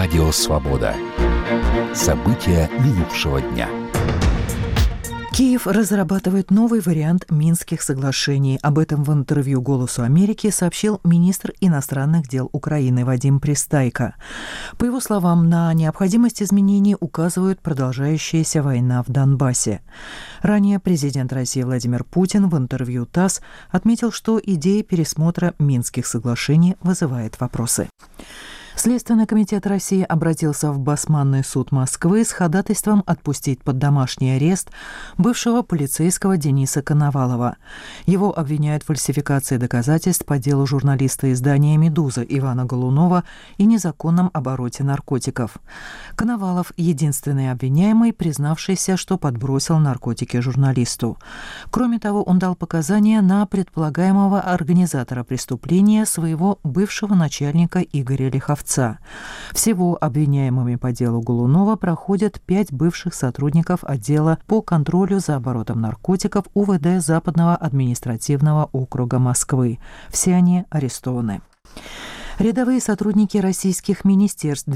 Радио «Свобода». События минувшего дня. Киев разрабатывает новый вариант Минских соглашений. Об этом в интервью «Голосу Америки» сообщил министр иностранных дел Украины Вадим Пристайко. По его словам, на необходимость изменений указывает продолжающаяся война в Донбассе. Ранее президент России Владимир Путин в интервью ТАСС отметил, что идея пересмотра Минских соглашений вызывает вопросы. Следственный комитет России обратился в Басманный суд Москвы с ходатайством отпустить под домашний арест бывшего полицейского Дениса Коновалова. Его обвиняют в фальсификации доказательств по делу журналиста издания «Медуза» Ивана Голунова и незаконном обороте наркотиков. Коновалов – единственный обвиняемый, признавшийся, что подбросил наркотики журналисту. Кроме того, он дал показания на предполагаемого организатора преступления, своего бывшего начальника Игоря Лиховца. Всего обвиняемыми по делу Голунова проходят 5 бывших сотрудников отдела по контролю за оборотом наркотиков УВД Западного административного округа Москвы. Все они арестованы. Рядовые сотрудники российских министерств в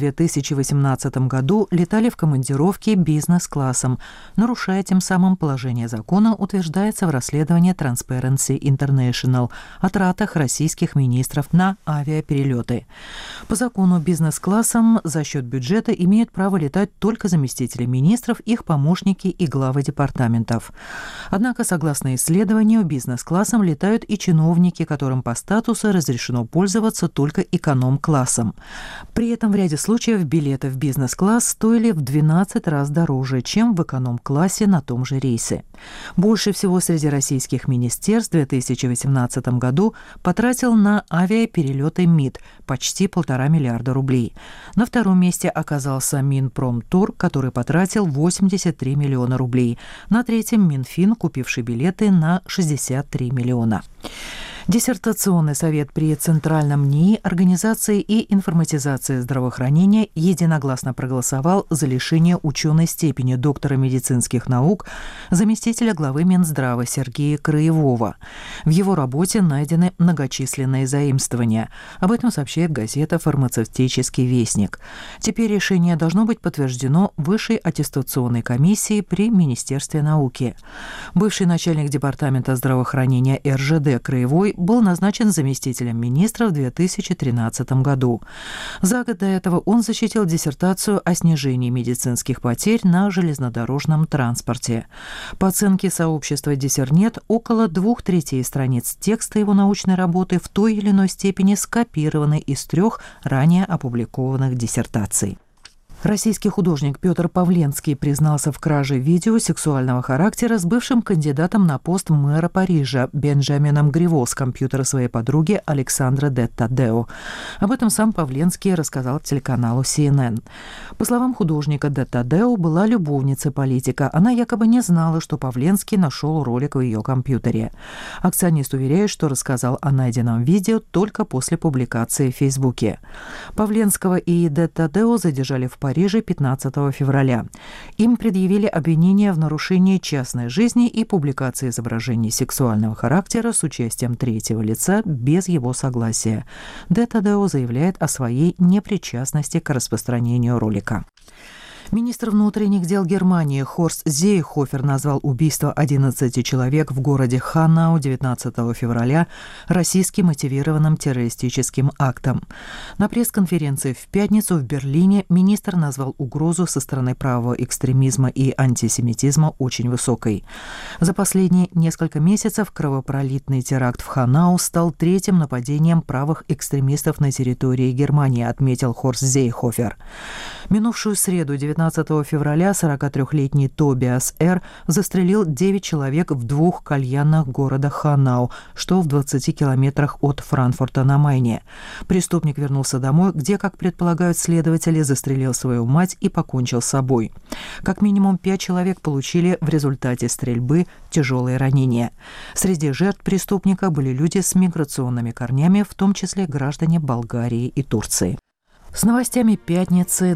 2018 году летали в командировки бизнес-классом, нарушая тем самым положение закона, утверждается в расследовании Transparency International о тратах российских министров на авиаперелеты. По закону бизнес-классом за счет бюджета имеют право летать только заместители министров, их помощники и главы департаментов. Однако, согласно исследованию, бизнес-классом летают и чиновники, которым по статусу разрешено пользоваться только эконом-классом. При этом в ряде случаев билеты в бизнес-класс стоили в 12 раз дороже, чем в эконом-классе на том же рейсе. Больше всего среди российских министерств в 2018 году потратил на авиаперелеты МИД – почти 1,5 миллиарда рублей. На втором месте оказался Минпромторг, который потратил 83 миллиона рублей. На третьем – Минфин, купивший билеты на 63 миллиона. Диссертационный совет при Центральном НИИ организации и информатизации здравоохранения единогласно проголосовал за лишение ученой степени доктора медицинских наук заместителя главы Минздрава Сергея Краевого. В его работе найдены многочисленные заимствования. Об этом сообщает газета «Фармацевтический вестник». Теперь решение должно быть подтверждено Высшей аттестационной комиссией при Министерстве науки. Бывший начальник департамента здравоохранения РЖД Краевой был назначен заместителем министра в 2013 году. За год до этого он защитил диссертацию о снижении медицинских потерь на железнодорожном транспорте. По оценке сообщества Диссернет, около 2/3 страниц текста его научной работы в той или иной степени скопированы из 3 ранее опубликованных диссертаций. Российский художник Петр Павленский признался в краже видео сексуального характера с бывшим кандидатом на пост мэра Парижа Бенджамином Гриво с компьютера своей подруги Александра де Тадео. Об этом сам Павленский рассказал телеканалу CNN. По словам художника, де Тадео была любовницей политика. Она якобы не знала, что Павленский нашел ролик в ее компьютере. Акционист уверяет, что рассказал о найденном видео только после публикации в Фейсбуке. Павленского и де Тадео задержали в Париже 15 февраля. Им предъявили обвинения в нарушении частной жизни и публикации изображений сексуального характера с участием третьего лица без его согласия. Де Тадео заявляет о своей непричастности к распространению ролика. Министр внутренних дел Германии Хорст Зейхофер назвал убийство 11 человек в городе Ханау 19 февраля российски мотивированным террористическим актом. На пресс-конференции в пятницу в Берлине министр назвал угрозу со стороны правого экстремизма и антисемитизма очень высокой. За последние несколько месяцев кровопролитный теракт в Ханау стал 3-м нападением правых экстремистов на территории Германии, отметил Хорст Зейхофер. Минувшую среду, 19 февраля, 43-летний Тобиас Р. застрелил 9 человек в 2 кальянах города Ханау, что в 20 километрах от Франкфурта на Майне. Преступник вернулся домой, где, как предполагают следователи, застрелил свою мать и покончил с собой. Как минимум 5 человек получили в результате стрельбы тяжелые ранения. Среди жертв преступника были люди с миграционными корнями, в том числе граждане Болгарии и Турции. С новостями пятницы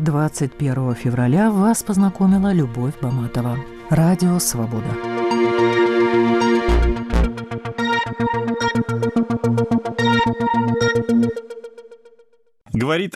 21 февраля вас познакомила Любовь Баматова. Радио «Свобода». Говорит